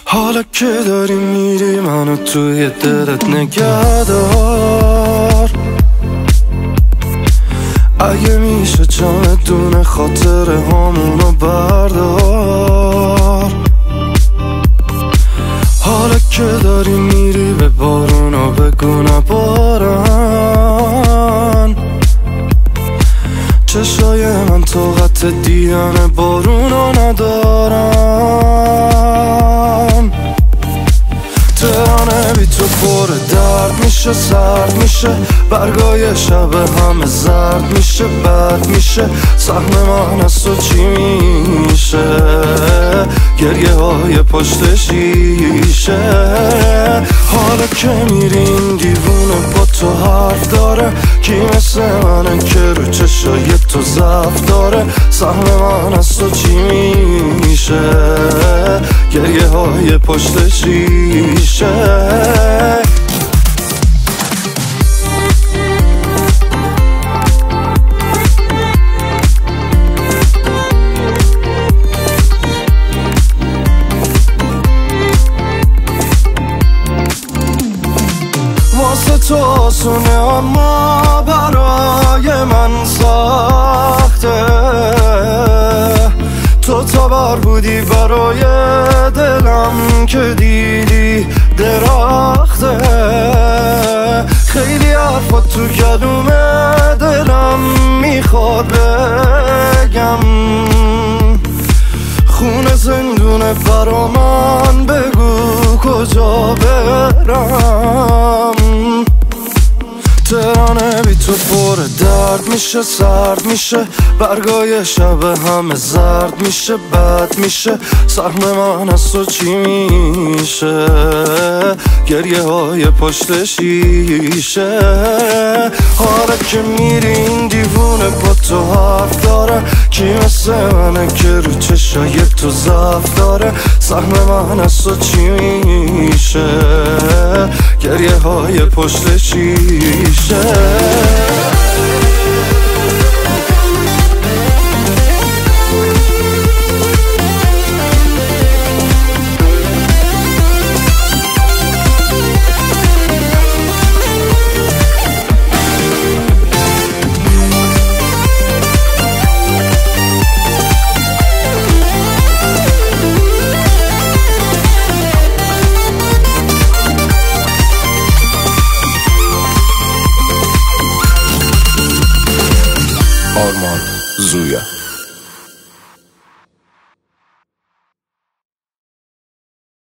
حالا که داری میری منو توی دلت نگه دار. اگه میشه جان دونه خاطر همونو بردار. حالا که داری میری به بارونو بگو نبارن. چشای من طاقت دیدن بارونو ندارم. ترانه بی تو پر درد میشه، سرد میشه، برگای شب همه زرد میشه، بد میشه، سهم من از تو چی میشه؟ گریه های پشت شیشه. حالا که میری این دیوونه با تو حرف داره، کی مثل منه که رو چشای تو ضعف داره؟ سهم من از تو چی میشه؟ گریه های پشت شیشه. واسه تو آسونه اما برای من سخته. تو تبر بودی برای دلم که دیدی درخته. خیلی حرفا تو کلومه دلم میخواد بگم. خونه زندونه برا من، بگو کجا برم. ترانه بی تو پر درد میشه، سرد میشه، برگای شب همه زرد میشه، بد میشه، سهم من از تو چی میشه؟ گریه های پشت شیشه. حالا که میری این دیوونه با تو حرف داره، کی مثل منه که رو چشای تو ضعف داره؟ سهم من از تو چی میشه؟ گریه های پشت شیشه.